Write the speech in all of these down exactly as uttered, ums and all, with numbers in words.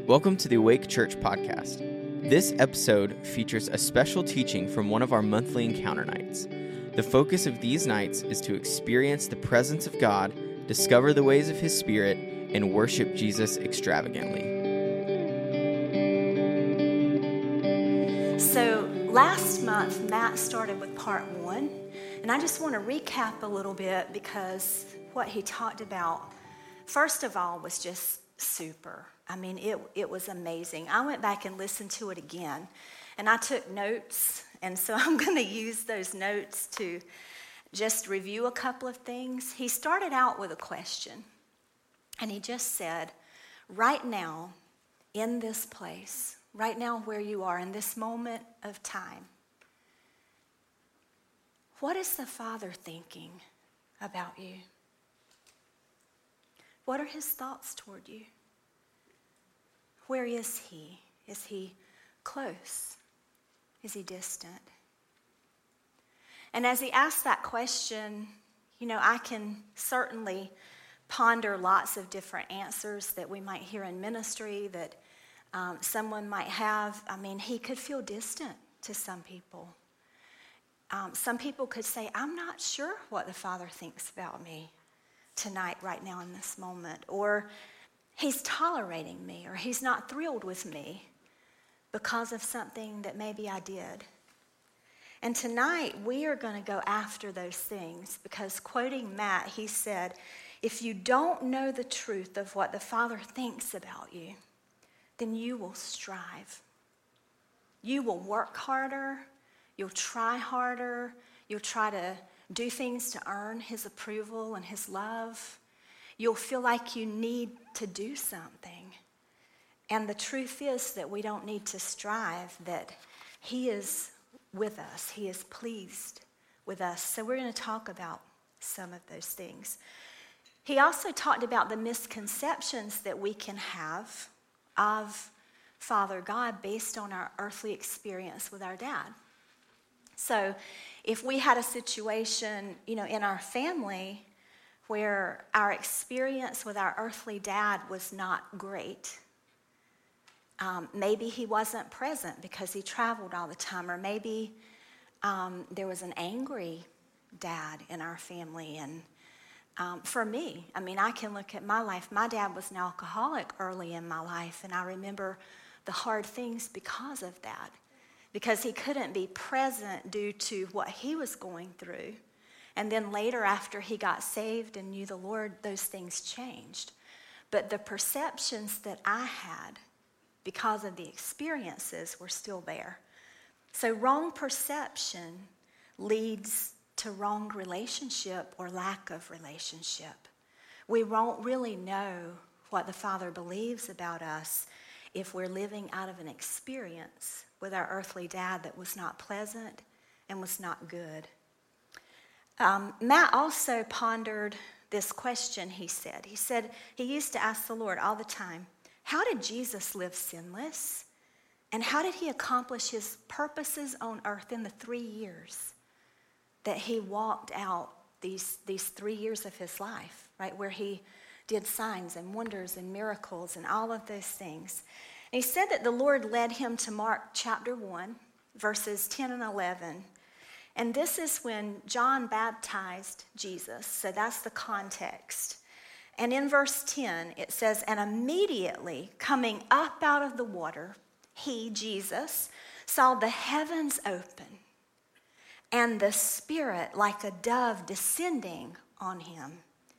Welcome to the Awake Church podcast. This episode features a special teaching from one of our monthly encounter nights. The focus of these nights is to experience the presence of God, discover the ways of His Spirit, and worship Jesus extravagantly. So last month, Matt started with part one, and I just want to recap a little bit because what he talked about, first of all, was just super. I mean, it it was amazing. I went back and listened to it again, and I took notes, and so I'm going to use those notes to just review a couple of things. He started out with a question, and he just said, right now, in this place, right now where you are, in this moment of time, what is the Father thinking about you? What are His thoughts toward you? Where is He? Is He close? Is He distant? And as he asked that question, you know, I can certainly ponder lots of different answers that we might hear in ministry, that um, someone might have. I mean, He could feel distant to some people. Um, some people could say, I'm not sure what the Father thinks about me tonight, right now, in this moment. Or He's tolerating me, or He's not thrilled with me because of something that maybe I did. And tonight, we are going to go after those things because, quoting Matt, he said, if you don't know the truth of what the Father thinks about you, then you will strive. You will work harder. You'll try harder. You'll try to do things to earn His approval and His love. You'll feel like you need to do something. And the truth is that we don't need to strive, that He is with us. He is pleased with us. So we're going to talk about some of those things. He also talked about the misconceptions that we can have of Father God based on our earthly experience with our dad. So if we had a situation, you know, in our family where our experience with our earthly dad was not great, um, maybe he wasn't present because he traveled all the time, or maybe um, there was an angry dad in our family. And um, for me, I mean, I can look at my life. My dad was an alcoholic early in my life, and I remember the hard things because of that, because he couldn't be present due to what he was going through. And then later, after he got saved and knew the Lord, those things changed. But the perceptions that I had because of the experiences were still there. So wrong perception leads to wrong relationship or lack of relationship. We won't really know what the Father believes about us if we're living out of an experience with our earthly dad that was not pleasant and was not good. Um, Matt also pondered this question, he said. He said he used to ask the Lord all the time, how did Jesus live sinless? And how did He accomplish His purposes on earth in the three years that He walked out these, these three years of His life, right, where He did signs and wonders and miracles and all of those things. And he said that the Lord led him to Mark chapter one, verses ten and eleven. And this is when John baptized Jesus. So that's the context. And in verse ten, it says, and immediately coming up out of the water, he, Jesus, saw the heavens open and the Spirit like a dove descending on him.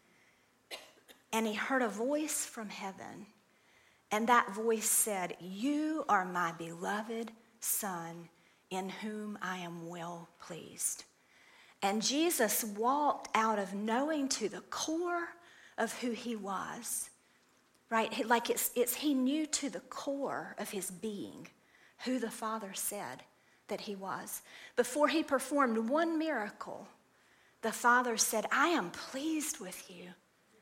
And he heard a voice from heaven. And that voice said, you are my beloved Son, in whom I am well pleased. And Jesus walked out of knowing to the core of who He was, right? Like it's, it's He knew to the core of His being who the Father said that He was. Before He performed one miracle, the Father said, I am pleased with you,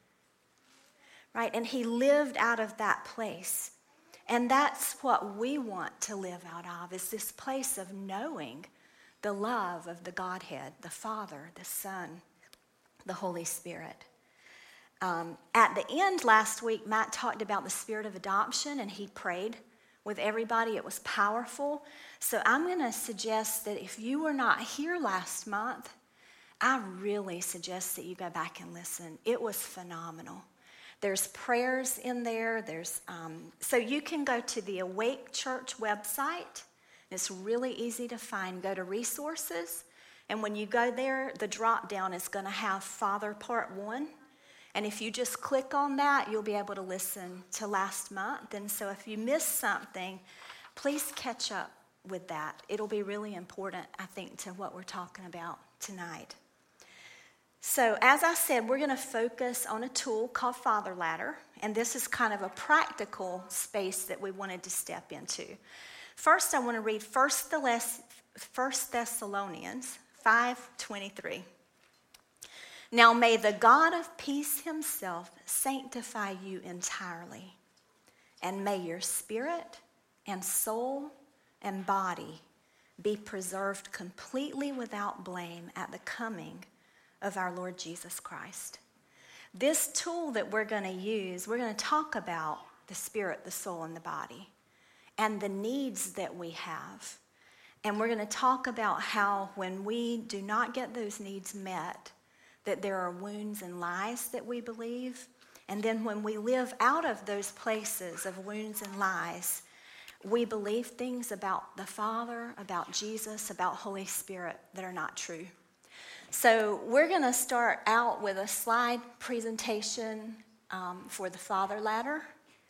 right? And He lived out of that place. And that's what we want to live out of, is this place of knowing the love of the Godhead, the Father, the Son, the Holy Spirit. Um, at the end last week, Matt talked about the spirit of adoption, and he prayed with everybody. It was powerful. So I'm going to suggest that if you were not here last month, I really suggest that you go back and listen. It was phenomenal. There's prayers in there. There's um, so you can go to the Awake Church website. It's really easy to find. Go to resources, and when you go there, the drop down is going to have Father Part One. And if you just click on that, you'll be able to listen to last month. And so if you missed something, please catch up with that. It'll be really important, I think, to what we're talking about tonight. So as I said, we're going to focus on a tool called Father Ladder. And this is kind of a practical space that we wanted to step into. First, I want to read First Thessalonians five twenty-three. Now may the God of peace himself sanctify you entirely, and may your spirit and soul and body be preserved completely without blame at the coming of our Lord Jesus Christ. This tool that we're going to use, we're going to talk about the spirit, the soul, and the body, and the needs that we have. And we're going to talk about how when we do not get those needs met, that there are wounds and lies that we believe. And then when we live out of those places of wounds and lies, we believe things about the Father, about Jesus, about Holy Spirit that are not true. So we're going to start out with a slide presentation um, for the Father Ladder.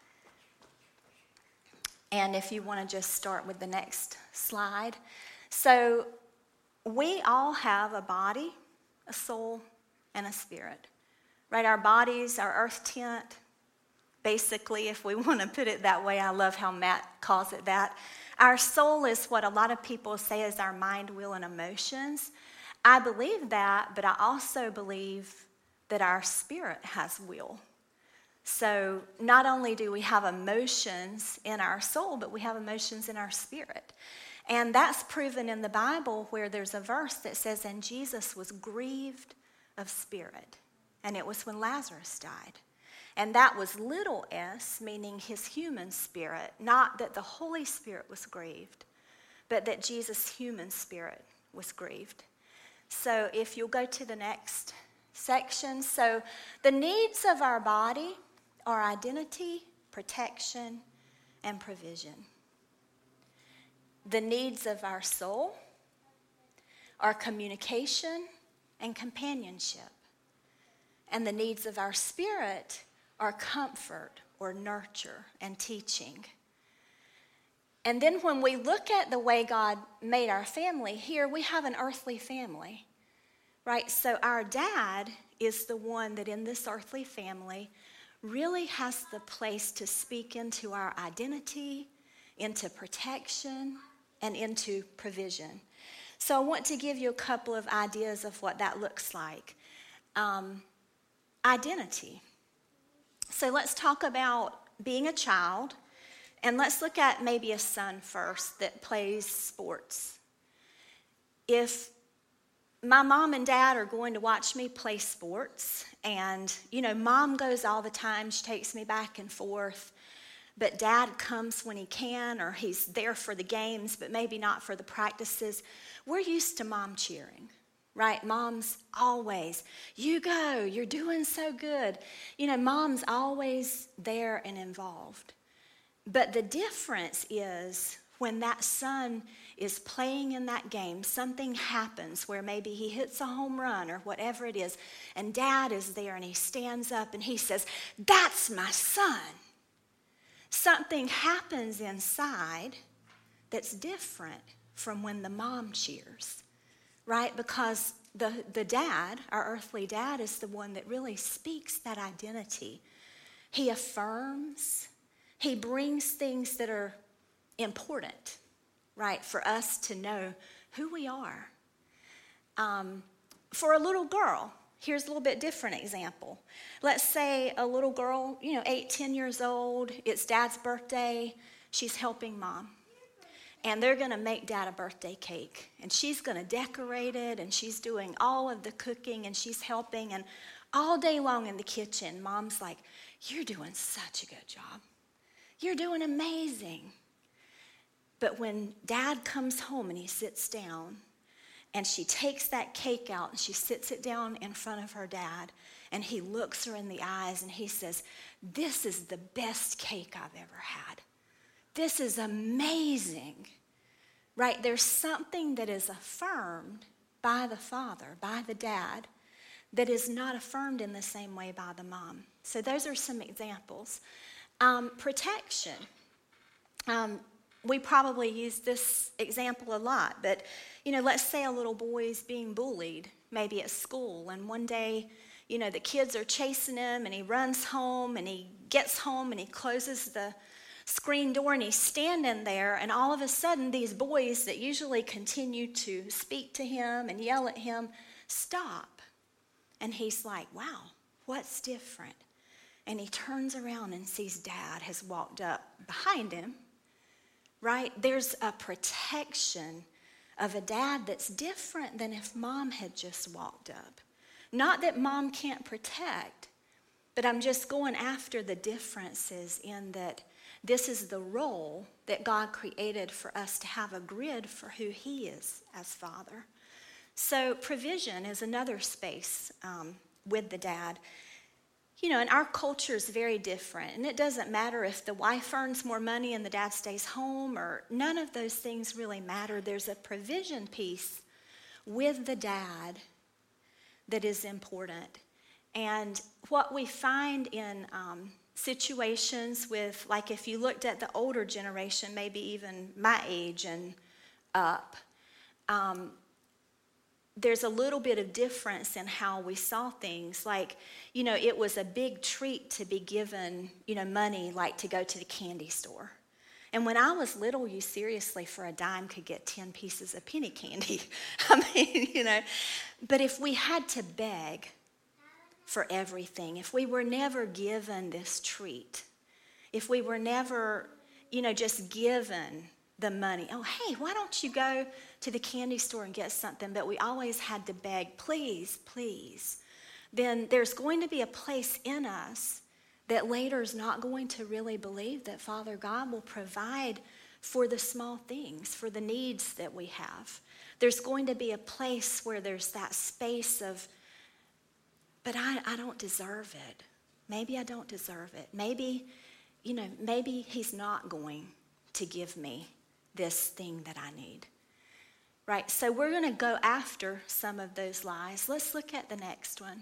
And if you want to just start with the next slide. So we all have a body, a soul, and a spirit, right? Our bodies, our earth tent, basically, if we want to put it that way. I love how Matt calls it that. Our soul is what a lot of people say is our mind, will, and emotions. I believe that, but I also believe that our spirit has will. So not only do we have emotions in our soul, but we have emotions in our spirit. And that's proven in the Bible, where there's a verse that says, and Jesus was grieved of spirit. And it was when Lazarus died. And that was little s, meaning his human spirit, not that the Holy Spirit was grieved, but that Jesus' human spirit was grieved. So if you'll go to the next section. So the needs of our body are identity, protection, and provision. The needs of our soul are communication and companionship. And the needs of our spirit are comfort or nurture and teaching. And then when we look at the way God made our family, here we have an earthly family, right? So our dad is the one that in this earthly family really has the place to speak into our identity, into protection, and into provision. So I want to give you a couple of ideas of what that looks like. Um, identity. So let's talk about being a child, and let's look at maybe a son first that plays sports. If my mom and dad are going to watch me play sports, and, you know, mom goes all the time, she takes me back and forth, but dad comes when he can, or he's there for the games, but maybe not for the practices. We're used to mom cheering, right? Mom's always, you go, you're doing so good. You know, mom's always there and involved. But the difference is when that son is playing in that game, something happens where maybe he hits a home run or whatever it is, and dad is there and he stands up and he says, that's my son. Something happens inside that's different from when the mom cheers, right? Because the, the dad, our earthly dad, is the one that really speaks that identity. He affirms, he brings things that are important, right, for us to know who we are. Um, for a little girl, here's a little bit different example. Let's say a little girl, you know, eight, ten years old, it's dad's birthday, she's helping mom. And they're going to make dad a birthday cake. And she's going to decorate it, and she's doing all of the cooking, and she's helping. And All day long in the kitchen, mom's like, you're doing such a good job. You're doing amazing. But when dad comes home and he sits down, and she takes that cake out and she sits it down in front of her dad, and he looks her in the eyes and he says, this is the best cake I've ever had. This is amazing. Right? There's something that is affirmed by the father, by the dad, that is not affirmed in the same way by the mom. So those are some examples. Um, protection. Um, we probably use this example a lot, but, you know, let's say a little boy is being bullied, maybe at school, and one day, you know, the kids are chasing him, and he runs home, and he gets home, and he closes the screen door, and he's standing there, and all of a sudden, these boys that usually continue to speak to him and yell at him stop. And he's like, wow, what's different? And he turns around and sees dad has walked up behind him, right? There's a protection of a dad that's different than if mom had just walked up. Not that mom can't protect, but I'm just going after the differences in that this is the role that God created for us to have a grid for who he is as father. So provision is another space um, with the dad. You know, and our culture is very different. And it doesn't matter if the wife earns more money and the dad stays home, or none of those things really matter. There's a provision piece with the dad that is important. And what we find in um, situations with, like if you looked at the older generation, maybe even my age and up, um, there's a little bit of difference in how we saw things. Like, you know, it was a big treat to be given, you know, money, like to go to the candy store. And when I was little, you seriously, for a dime, could get ten pieces of penny candy. I mean, you know, but if we had to beg for everything, if we were never given this treat, if we were never, you know, just given the money, oh, hey, why don't you go to the candy store and get something, but we always had to beg, please, please, then there's going to be a place in us that later is not going to really believe that Father God will provide for the small things, for the needs that we have. There's going to be a place where there's that space of, but I, I don't deserve it. Maybe I don't deserve it. Maybe, you know, maybe he's not going to give me this thing that I need. Right, so we're going to go after some of those lies. Let's look at the next one.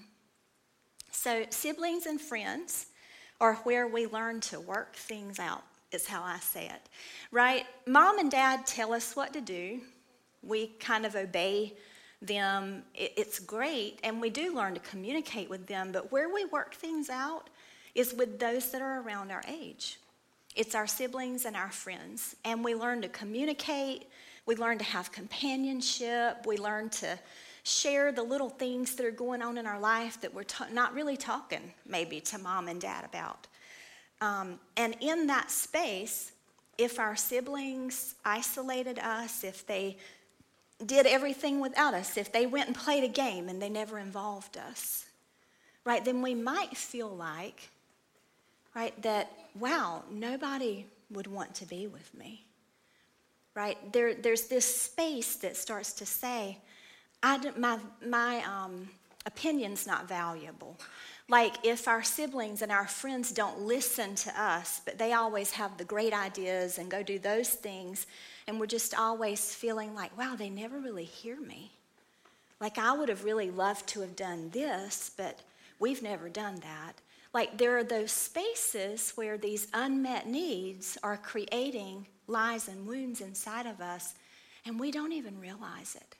So siblings and friends are where we learn to work things out, is how I say it. Right, mom and dad tell us what to do. We kind of obey them. It's great, and we do learn to communicate with them, but where we work things out is with those that are around our age. It's our siblings and our friends, and we learn to communicate. We learn to have companionship. We learn to share the little things that are going on in our life that we're ta- not really talking maybe to mom and dad about. Um, and in that space, if our siblings isolated us, if they did everything without us, if they went and played a game and they never involved us, right, then we might feel like, right, that, wow, nobody would want to be with me. Right? There, there's this space that starts to say, I don't, my, my um, opinion's not valuable. Like if our siblings and our friends don't listen to us, but they always have the great ideas and go do those things, and we're just always feeling like, wow, they never really hear me. Like I would have really loved to have done this, but we've never done that. Like there are those spaces where these unmet needs are creating lies and wounds inside of us, and we don't even realize it.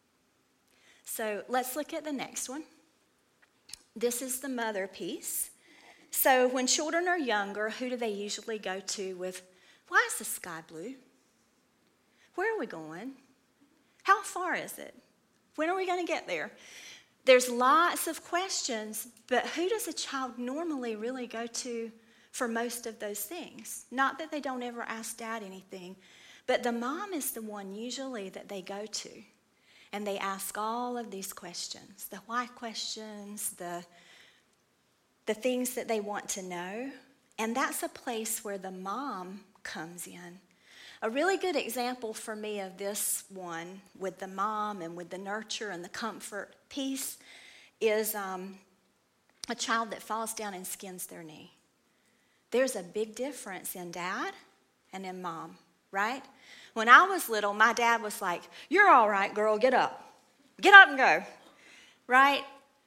So let's look at the next one. This is the mother piece. So when children are younger, who do they usually go to with, why is the sky blue? Where are we going? How far is it? When are we going to get there? There's lots of questions, but who does a child normally really go to for most of those things? Not that they don't ever ask dad anything, but the mom is the one usually that they go to. And they ask all of these questions, the why questions, the the things that they want to know. And that's a place where the mom comes in. A really good example for me of this one with the mom and with the nurture and the comfort piece is um, a child that falls down and skins their knee. There's a big difference in dad and in mom, right? When I was little, my dad was like, "You're all right, girl, get up. Get up and go," right?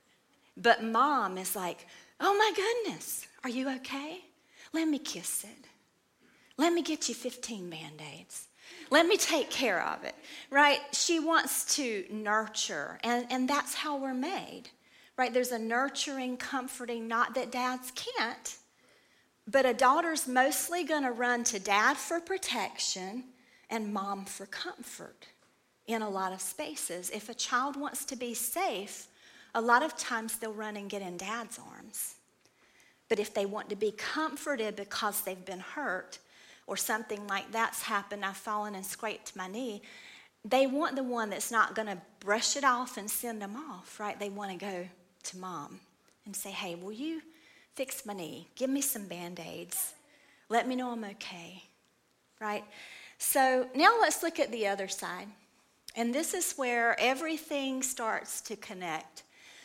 But mom is like, "Oh my goodness, are you okay? Let me kiss it. Let me get you fifteen Band-Aids. Let me take care of it," right? She wants to nurture, and, and that's how we're made, right? There's a nurturing, comforting, not that dads can't, but a daughter's mostly going to run to dad for protection and mom for comfort in a lot of spaces. If a child wants to be safe, a lot of times they'll run and get in dad's arms. But if they want to be comforted because they've been hurt, or something like that's happened, I've fallen and scraped my knee, they want the one that's not going to brush it off and send them off, right? They want to go to mom and say, "Hey, will you fix my knee? Give me some Band-Aids. Let me know I'm okay," right? So now let's look at the other side. And this is where everything starts to connect.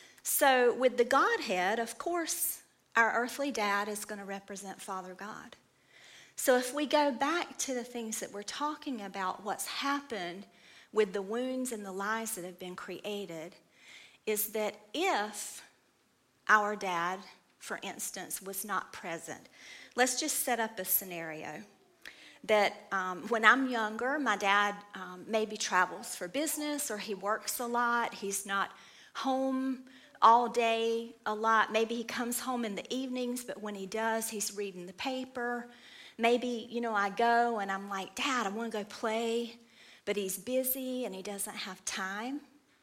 So with the Godhead, of course, our earthly dad is going to represent Father God. So if we go back to the things that we're talking about, what's happened with the wounds and the lies that have been created, is that if our dad, for instance, was not present, let's just set up a scenario that um, when I'm younger, my dad um, maybe travels for business or he works a lot. He's not home all day a lot. Maybe he comes home in the evenings, but when he does, he's reading the paper. Maybe, you know, I go and I'm like, "Dad, I want to go play," but he's busy and he doesn't have time.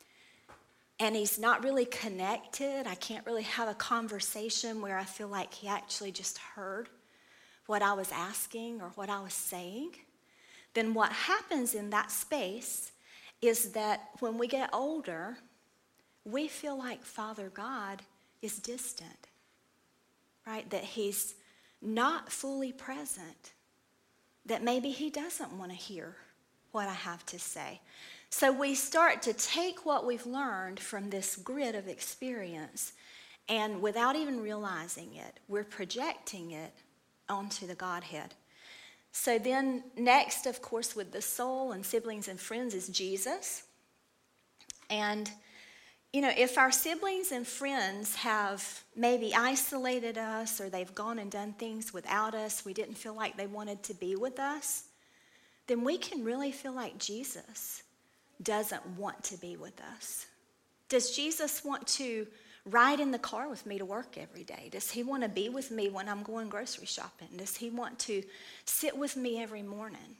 And he's not really connected. I can't really have a conversation where I feel like he actually just heard what I was asking or what I was saying. Then what happens in that space is that when we get older, we feel like Father God is distant, right? That he's not fully present, that maybe he doesn't want to hear what I have to say. So we start to take what we've learned from this grid of experience, and without even realizing it, we're projecting it onto the Godhead. So then next, of course, with the soul and siblings and friends is Jesus. And you know, if our siblings and friends have maybe isolated us or they've gone and done things without us, we didn't feel like they wanted to be with us, then we can really feel like Jesus doesn't want to be with us. Does Jesus want to ride in the car with me to work every day? Does he want to be with me when I'm going grocery shopping? Does he want to sit with me every morning?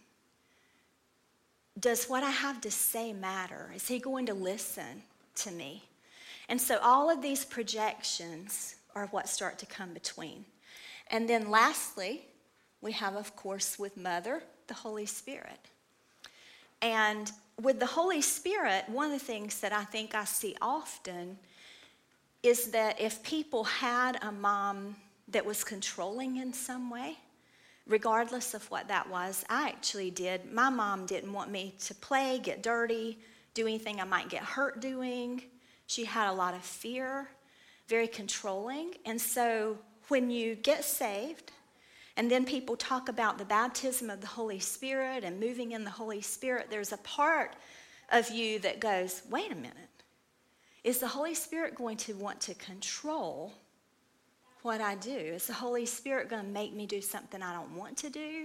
Does what I have to say matter? Is he going to listen to me? And so all of these projections are what start to come between. And then lastly, we have, of course, with Mother, the Holy Spirit. And with the Holy Spirit, one of the things that I think I see often is that if people had a mom that was controlling in some way, regardless of what that was, I actually did. My mom didn't want me to play, get dirty, do anything I might get hurt doing. She had a lot of fear, very controlling. And so when you get saved, and then people talk about the baptism of the Holy Spirit and moving in the Holy Spirit, there's a part of you that goes, wait a minute. Is the Holy Spirit going to want to control what I do? Is the Holy Spirit going to make me do something I don't want to do?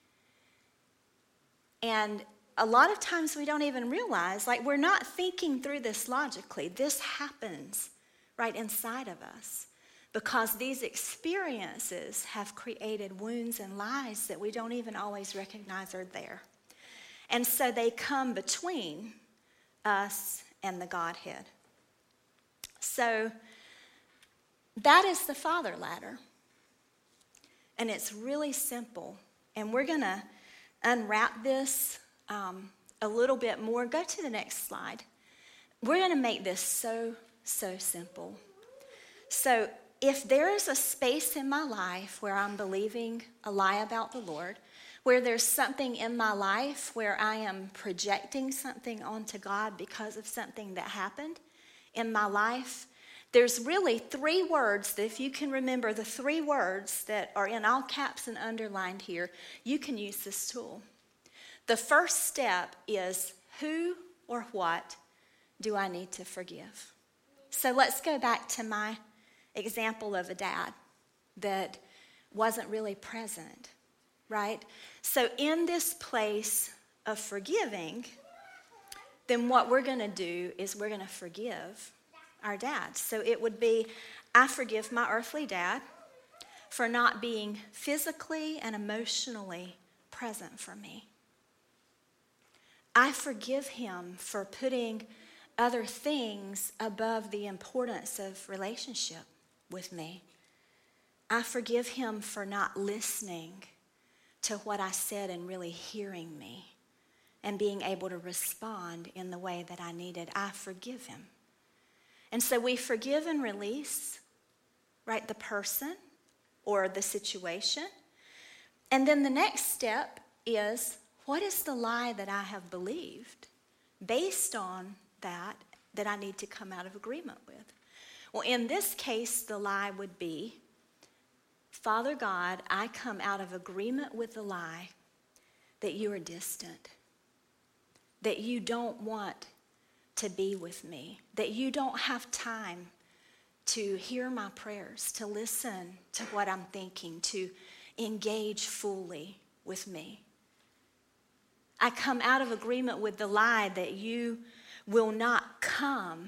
And a lot of times we don't even realize, like we're not thinking through this logically. This happens right inside of us because these experiences have created wounds and lies that we don't even always recognize are there. And so they come between us and the Godhead. So that is the Father ladder. And it's really simple. And we're going to unwrap this um, a little bit more. Go to the next slide. We're going to make this so, so simple. So if there is a space in my life where I'm believing a lie about the Lord, where there's something in my life where I am projecting something onto God because of something that happened in my life, there's really three words that if you can remember the three words that are in all caps and underlined here, you can use this tool. The first step is, who or what do I need to forgive? So let's go back to my example of a dad that wasn't really present, right? So in this place of forgiving, then what we're going to do is we're going to forgive our dad. So it would be, I forgive my earthly dad for not being physically and emotionally present for me. I forgive him for putting other things above the importance of relationship with me. I forgive him for not listening to what I said and really hearing me and being able to respond in the way that I needed. I forgive him. And so we forgive and release, right, the person or the situation. And then the next step is, what is the lie that I have believed based on that that I need to come out of agreement with? Well, in this case, the lie would be, Father God, I come out of agreement with the lie that you are distant, that you don't want to be with me, that you don't have time to hear my prayers, to listen to what I'm thinking, to engage fully with me. I come out of agreement with the lie that you will not come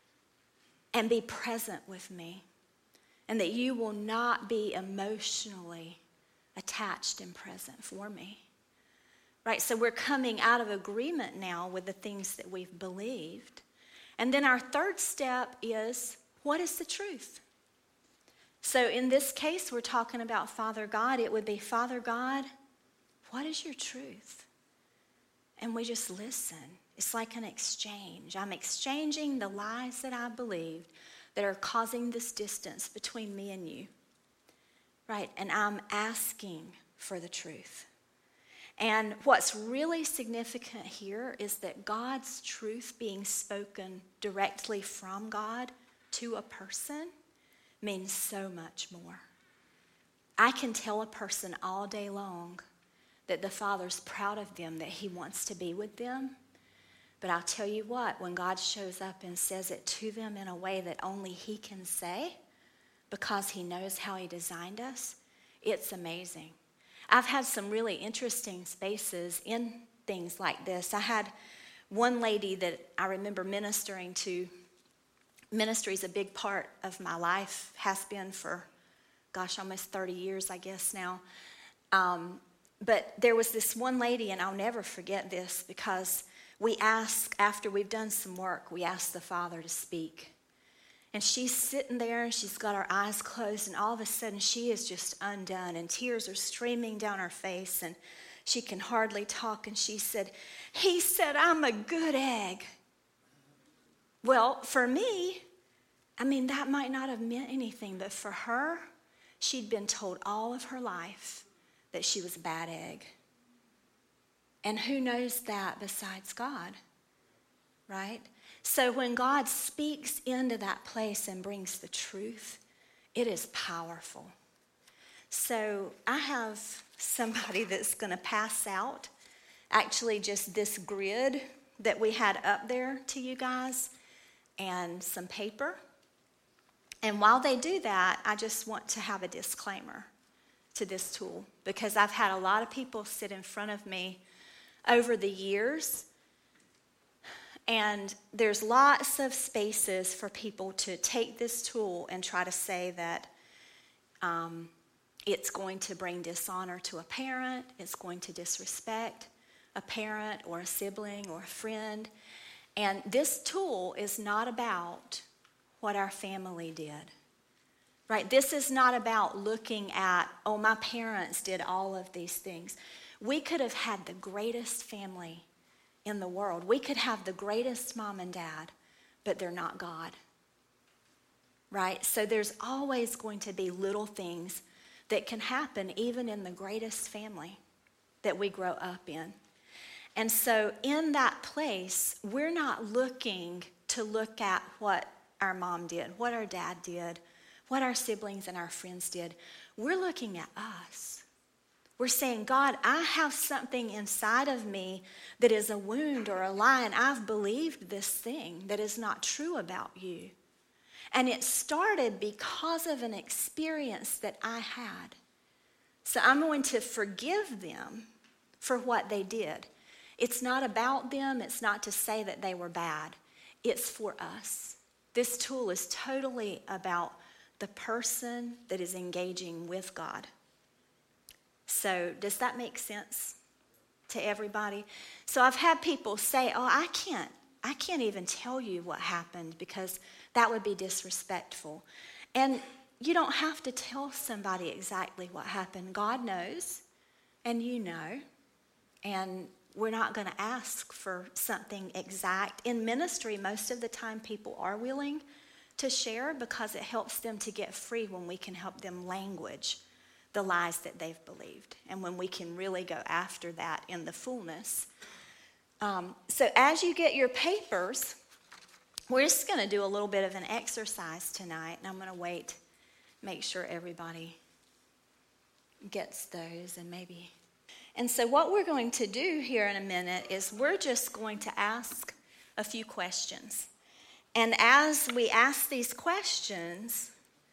and be present with me, and that you will not be emotionally attached and present for me. Right, so we're coming out of agreement now with the things that we've believed. And then our third step is, what is the truth? So in this case, we're talking about Father God. It would be, Father God, what is your truth? And we just listen. It's like an exchange. I'm exchanging the lies that I believed that are causing this distance between me and you. Right, and I'm asking for the truth. And what's really significant here is that God's truth being spoken directly from God to a person means so much more. I can tell a person all day long that the Father's proud of them, that he wants to be with them. But I'll tell you what, when God shows up and says it to them in a way that only he can say, because he knows how he designed us, it's amazing. I've had some really interesting spaces in things like this. I had one lady that I remember ministering to. Ministry is a big part of my life, has been for, gosh, almost thirty years, I guess now. Um, but there was this one lady, and I'll never forget this, because we ask, after we've done some work, we ask the Father to speak. And she's sitting there, and she's got her eyes closed, and all of a sudden she is just undone, and tears are streaming down her face, and she can hardly talk. And she said, he said, I'm a good egg. Well, for me, I mean, that might not have meant anything, but for her, she'd been told all of her life that she was a bad egg. And who knows that besides God, right? So when God speaks into that place and brings the truth, it is powerful. So I have somebody that's going to pass out, actually just this grid that we had up there to you guys, and some paper. And while they do that, I just want to have a disclaimer to this tool, because I've had a lot of people sit in front of me over the years, and there's lots of spaces for people to take this tool and try to say that um, it's going to bring dishonor to a parent, it's going to disrespect a parent or a sibling or a friend. And this tool is not about what our family did, right? This is not about looking at, oh, my parents did all of these things. We could have had the greatest family in the world. We could have the greatest mom and dad, but they're not God. right? So there's always going to be little things that can happen even in the greatest family that we grow up in. And so in that place, we're not looking to look at what our mom did, what our dad did, what our siblings and our friends did. We're looking at us. We're saying, God, I have something inside of me that is a wound or a lie, and I've believed this thing that is not true about you. And it started because of an experience that I had. So I'm going to forgive them for what they did. It's not about them. It's not to say that they were bad. It's for us. This tool is totally about the person that is engaging with God. So does that make sense to everybody? So I've had people say, oh, I can't, I can't even tell you what happened because that would be disrespectful. And you don't have to tell somebody exactly what happened. God knows, and you know, and we're not going to ask for something exact. In ministry, most of the time people are willing to share because it helps them to get free when we can help them language the lies that they've believed, and when we can really go after that in the fullness. Um, so as you get your papers, we're just going to do a little bit of an exercise tonight, and I'm going to wait, make sure everybody gets those, and maybe. And so what we're going to do here in a minute is we're just going to ask a few questions. And as we ask these questions,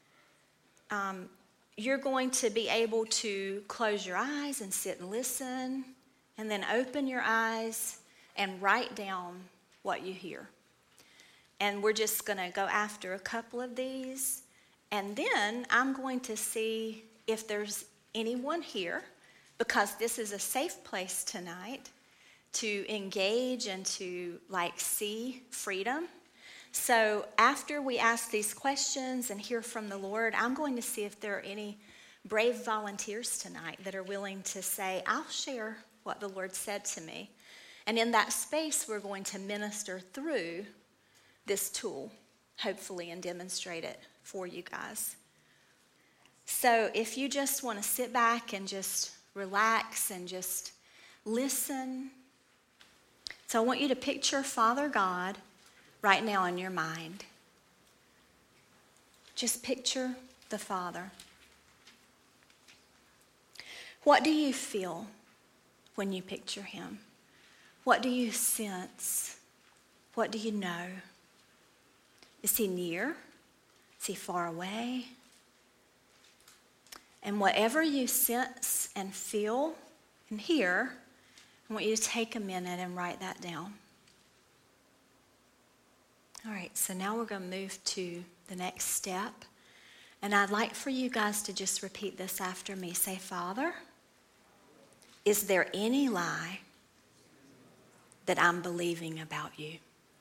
um, you're going to be able to close your eyes and sit and listen, and then open your eyes and write down what you hear. And we're just going to go after a couple of these, and then I'm going to see if there's anyone here, because this is a safe place tonight to engage and to like see freedom. So after we ask these questions and hear from the Lord, I'm going to see if there are any brave volunteers tonight that are willing to say, I'll share what the Lord said to me. And in that space, we're going to minister through this tool, hopefully, and demonstrate it for you guys. So if you just want to sit back and just relax and just listen. So I want you to picture Father God right now in your mind. Just picture the Father. What do you feel when you picture him? What do you sense? What do you know? Is he near? Is he far away? And whatever you sense and feel and hear, I want you to take a minute and write that down. All right, so now we're going to move to the next step. And I'd like for you guys to just repeat this after me. Say, Father, is there any lie that I'm believing about you?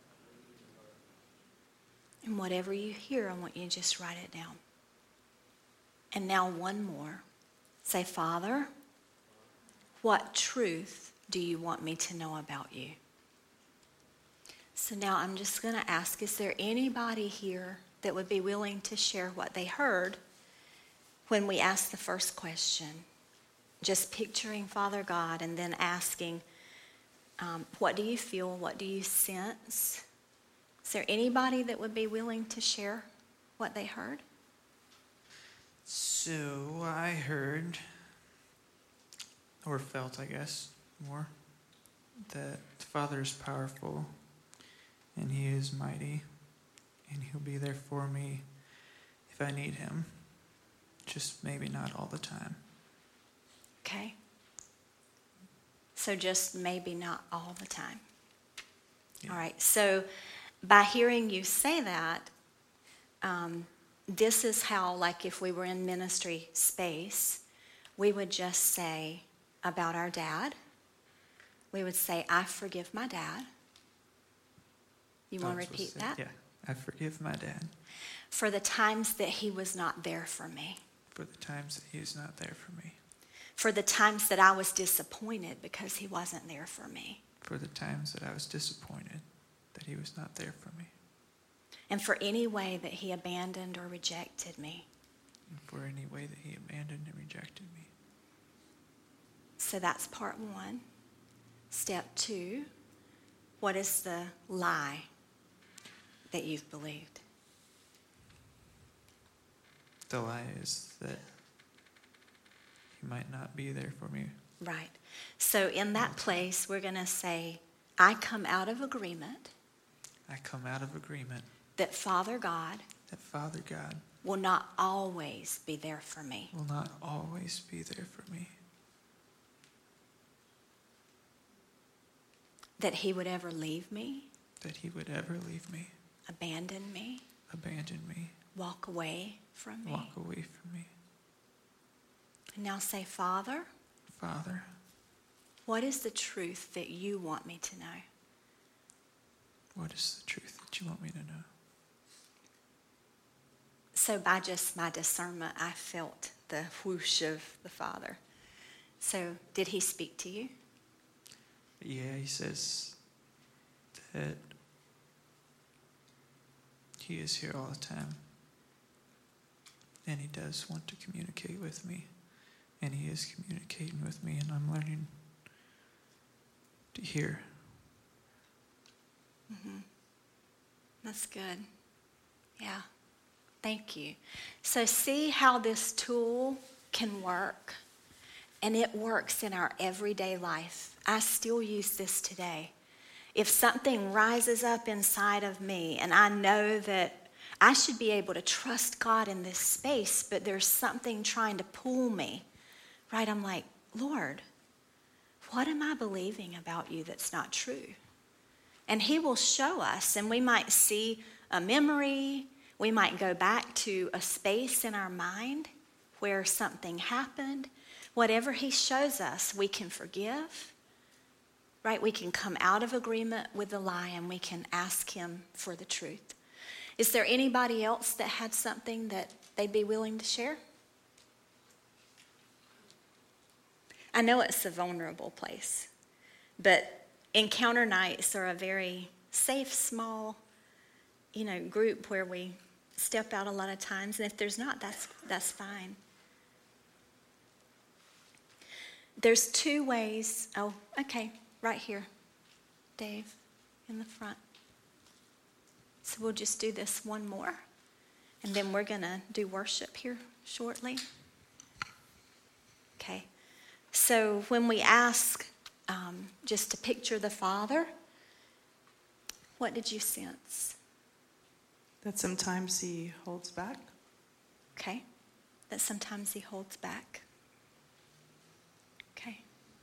And whatever you hear, I want you to just write it down. And now one more. Say, Father, what truth do you want me to know about you? So now I'm just going to ask, is there anybody here that would be willing to share what they heard when we asked the first question? Just picturing Father God and then asking, um, what do you feel? What do you sense? Is there anybody that would be willing to share what they heard? So I heard, or felt, I guess, more, that the Father is powerful, and he is mighty, and he'll be there for me if I need him, just maybe not all the time. Okay. So just maybe not all the time. Yeah. All right. So by hearing you say that, um, this is how, like if we were in ministry space, we would just say about our dad, we would say, I forgive my dad. You want to repeat that? Yeah, I forgive my dad. For the times that he was not there for me. For the times that he is not there for me. For the times that I was disappointed because he wasn't there for me. For the times that I was disappointed that he was not there for me. and for any way that he abandoned or rejected me. And for any way that he abandoned and rejected me. So that's part one. Step two, what is the lie that you've believed? The lie is that he might not be there for me. Right. So in that place, we're going to say, I come out of agreement. I come out of agreement That Father God that Father God will not always be there for me. will not always be there for me. That he would ever leave me, That he would ever leave me, abandon me, abandon me, walk away from me. walk away from me. And now say, Father, Father, what is the truth that you want me to know? what is the truth that you want me to know? So by just my discernment, I felt the whoosh of the Father. So did he speak to you? Yeah, he says that he is here all the time. And he does want to communicate with me. And he is communicating with me, and I'm learning to hear. Mm-hmm. That's good. Yeah. Thank you. So see how this tool can work. And it works in our everyday life. I still use this today. If something rises up inside of me and I know that I should be able to trust God in this space, but there's something trying to pull me, right? I'm like, Lord, what am I believing about you that's not true? And he will show us, and we might see a memory. We might go back to a space in our mind where something happened. Whatever he shows us, we can forgive, right? We can come out of agreement with the lie, and we can ask him for the truth. Is there anybody else that had something that they'd be willing to share? I know it's a vulnerable place, but encounter nights are a very safe, small, you know, group where we step out a lot of times. And if there's not, that's that's fine. There's two ways. Oh, okay, right here, Dave, in the front. So we'll just do this one more, and then we're going to do worship here shortly. Okay. So when we ask um, just to picture the Father, what did you sense? That sometimes he holds back. Okay. That sometimes he holds back. Okay.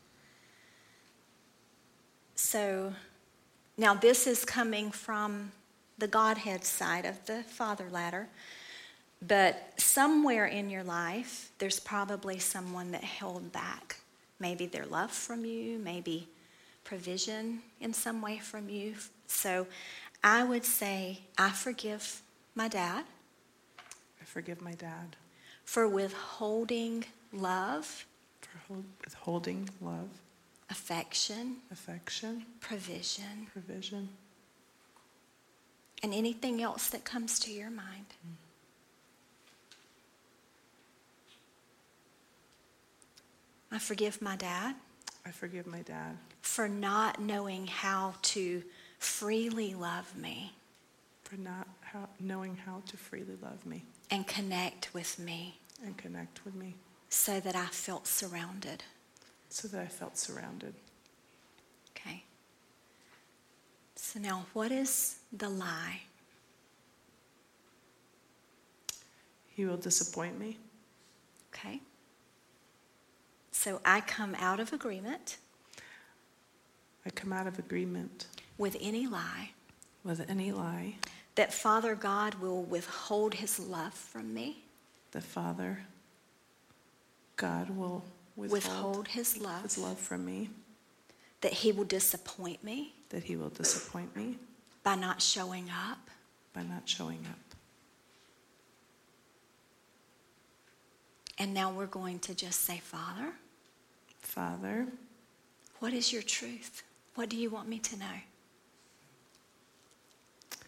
So now this is coming from the Godhead side of the Father ladder. But somewhere in your life, there's probably someone that held back. Maybe their love from you, maybe provision in some way from you. So I would say, I forgive my dad. I forgive my dad. For withholding love. For hold, withholding love. Affection. Affection. Provision. Provision. And anything else that comes to your mind. Mm. I forgive my dad. I forgive my dad. For not knowing how to freely love me. For not how, knowing how to freely love me. And connect with me. And connect with me. So that I felt surrounded. So that I felt surrounded. Okay. So now, what is the lie? He will disappoint me. Okay. So I come out of agreement. I come out of agreement. With any lie. With any lie. That Father God will withhold his love from me. That Father God will withhold, withhold his love. His love from me. That he will disappoint me. That he will disappoint me. By not showing up. By not showing up. And now we're going to just say, Father. Father. What is your truth? What do you want me to know?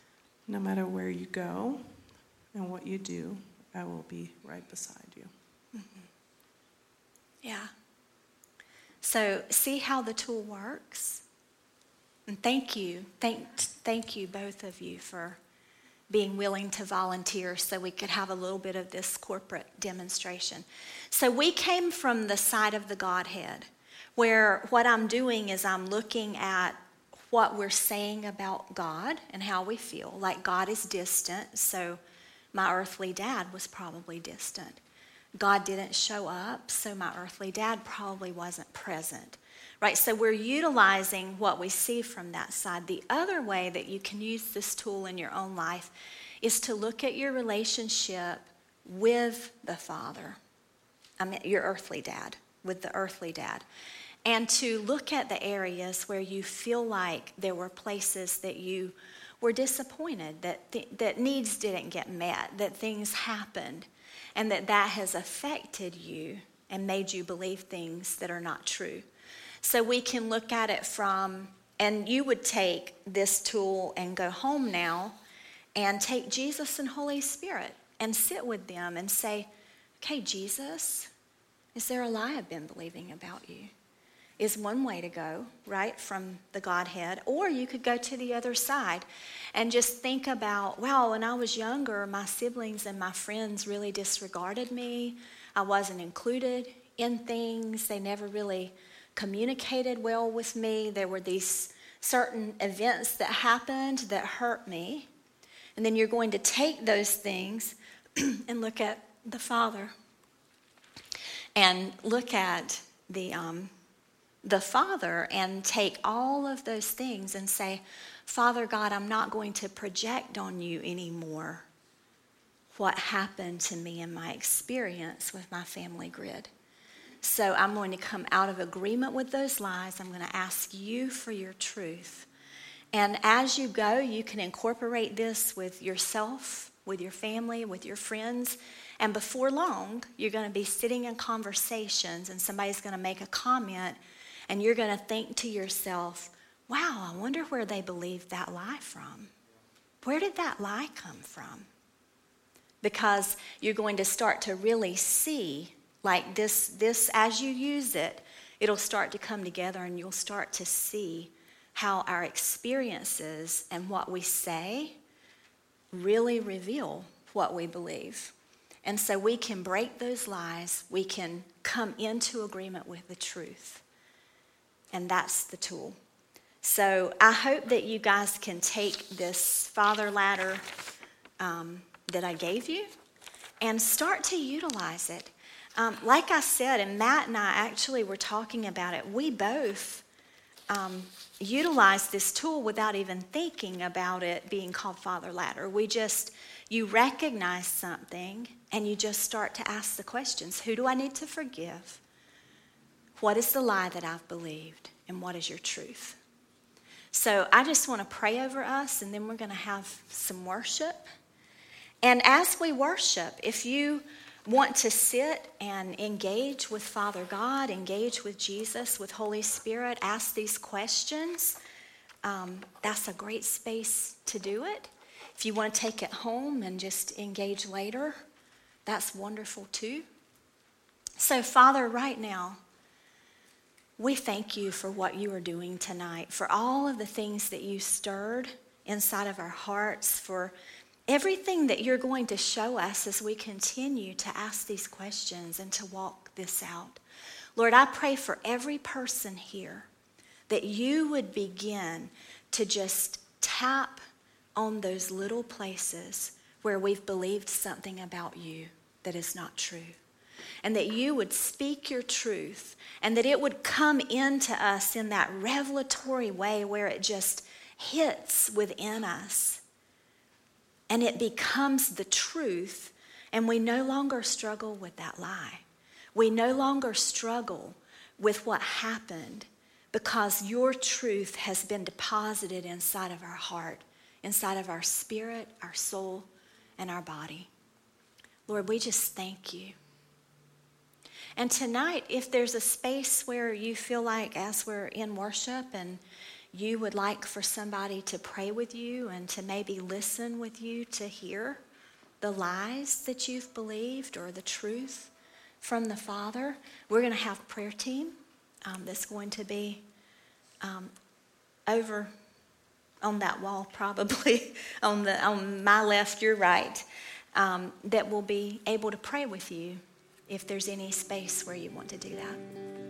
No matter where you go and what you do, I will be right beside you. Mm-hmm. Yeah. So see how the tool works? And thank you. Thank, thank you, both of you, for being willing to volunteer so we could have a little bit of this corporate demonstration. So we came from the side of the Godhead, where what I'm doing is I'm looking at what we're saying about God and how we feel. Like God is distant, so my earthly dad was probably distant. God didn't show up, so my earthly dad probably wasn't present. Right, so we're utilizing what we see from that side. The other way that you can use this tool in your own life is to look at your relationship with the Father. I mean, your earthly dad, with the earthly dad. And to look at the areas where you feel like there were places that you were disappointed, that th- that needs didn't get met, that things happened, and that that has affected you and made you believe things that are not true. So we can look at it from, and you would take this tool and go home now and take Jesus and Holy Spirit and sit with them and say, okay, Jesus, is there a lie I've been believing about you? Is one way to go, right, from the Godhead. Or you could go to the other side and just think about, wow, when I was younger, my siblings and my friends really disregarded me. I wasn't included in things. They never really communicated well with me. There were these certain events that happened that hurt me. And then you're going to take those things and look at the Father and look at the um, the Father and take all of those things and say, Father God, I'm not going to project on you anymore what happened to me in my experience with my family grid. So I'm going to come out of agreement with those lies. I'm going to ask you for your truth. And as you go, you can incorporate this with yourself, with your family, with your friends. And before long, you're going to be sitting in conversations and somebody's going to make a comment and you're going to think to yourself, wow, I wonder where they believed that lie from. Where did that lie come from? Because you're going to start to really see like this, this, as you use it, it'll start to come together and you'll start to see how our experiences and what we say really reveal what we believe. And so we can break those lies. We can come into agreement with the truth. And that's the tool. So I hope that you guys can take this Father ladder um, that I gave you and start to utilize it. Um, like I said, and Matt and I actually were talking about it, we both um, utilized this tool without even thinking about it being called Father Ladder. We just, you recognize something and you just start to ask the questions. Who do I need to forgive? What is the lie that I've believed? And what is your truth? So I just want to pray over us and then we're going to have some worship. And as we worship, if you want to sit and engage with Father God, engage with Jesus, with Holy Spirit, ask these questions, um, that's a great space to do it. If you want to take it home and just engage later, that's wonderful too. So Father, right now, we thank you for what you are doing tonight, for all of the things that you stirred inside of our hearts, for everything that you're going to show us as we continue to ask these questions and to walk this out. Lord, I pray for every person here that you would begin to just tap on those little places where we've believed something about you that is not true. And that you would speak your truth and that it would come into us in that revelatory way where it just hits within us. And it becomes the truth, and we no longer struggle with that lie. We no longer struggle with what happened because your truth has been deposited inside of our heart, inside of our spirit, our soul, and our body. Lord, we just thank you. And tonight, if there's a space where you feel like as we're in worship and you would like for somebody to pray with you and to maybe listen with you to hear the lies that you've believed or the truth from the Father, we're going to have a prayer team um, that's going to be um, over on that wall, probably on the on my left, your right, um, that will be able to pray with you if there's any space where you want to do that.